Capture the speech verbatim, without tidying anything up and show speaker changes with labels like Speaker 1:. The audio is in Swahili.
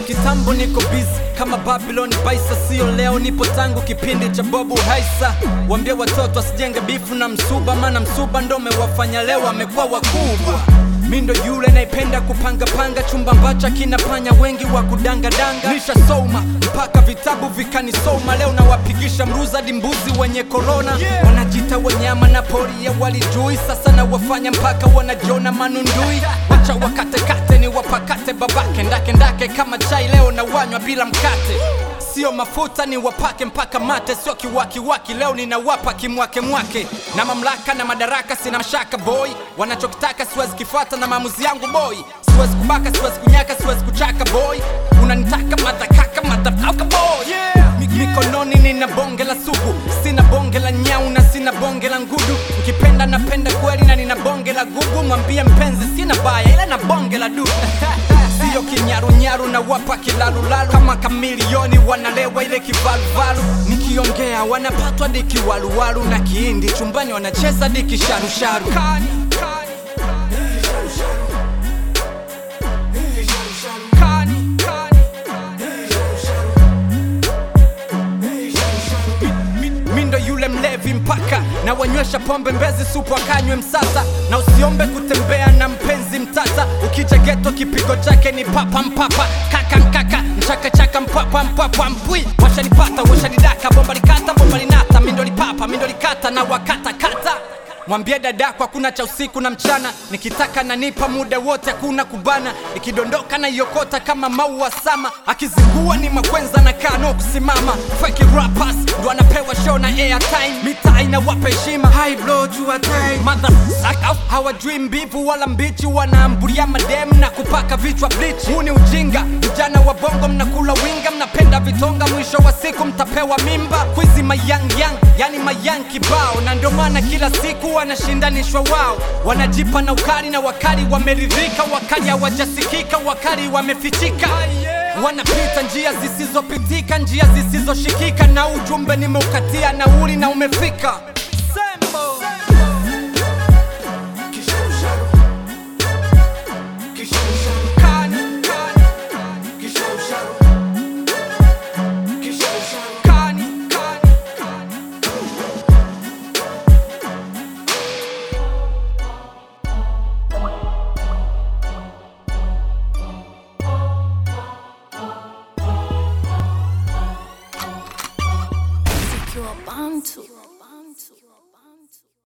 Speaker 1: kitambo niko busy kama Babylon Baisa, sio leo, nipo tangu kipindi cha Bobu Haisa. Waambie watoto wasijenge bifu na msuba, maana msuba ndo umewafanya leo wamekuwa wakubwa. Mindo yule naipenda kupanga panga, chumba ambacho kinapanya wengi wa kudanga danga. Nisha soma mpaka vitabu vikanisoma, leo na wapigisha mruza dimbuzi wenye corona. Yeah. Wanajita wanyama na pori ya walijui, sasa na wafanya mpaka wanajona manundui. Wacha wakate kate ni wapakate babake, ndake ndake kama chai leo na wanywa bila mkate. Sio mafuta ni wapake mpaka mate, sio kiwaki waki leo ninawapa kimwake mwake. Na mamlaka na madaraka sina mashaka boy, wanachokitaka siwezi kifuata na maamuzi yangu boy. Siwezi kubaka, siwezi kunyaka, siwezi kuchaka boy. Unanitaka madakaka madakaka boy. Yeah. Mikononi nina bonge la sugu, sina bonge la nyau na sina bonge la ngudu. Ukipenda napenda kweli na nina bonge la gugu, mwambie mpenzi sina baya ila na bonge la du. Sio kinyaru nyaru na wapa kilalu lalu, kama kamilioni wanalewa ile kivaluvalu. Nikiongea wanapatwa diki walu walu, na kiindi chumbani wanacheza diki sharu sharu. Kani, kani, kani, kani. Mindo yule mlevi mpaka na wanywesha pombe Mbezi supu akanywe Msasa. Na usiombe kutembea na mpenzi mtata, ukija geto kipigo chake ni papa mpapa. Kaka mkaka mchaka chaka mpapa mpapa mpui. Washa nipata washa nidaka, bomba likata bomba linata. Mindo lipapa mindo likata na wakata kata. Mwambie dadako hakuna cha usiku na mchana, nikitaka nanipa muda wote hakuna kubana. Nikidondoka na yokota kama maua sama, akizingua ni makwenza na kano kusimama. Fake rappers ndo anapewa show na airtime, mitaa inawapa heshima. High blow to a time mother sucker, hawajui mbivu wala mbichi, wanaambulia madem na kupaka vichwa bleach. Huu ni ujinga, vijana wa bongo mnakula winga, mnapenda vitonga, mwisho wa siku mtapewa mimba. Kwizi mayang yang, yani mayang kibao, na ndo maana kila siku wanashindanishwa wao. Wanajipa na ukali na wakali wameridhika, wakali hawajasikika, wakali wamefichika. Wanapita njia zisizopitika, njia zisizoshikika, na ujumbe nimeukatia nauli na umefika. Sembo
Speaker 2: Bantu.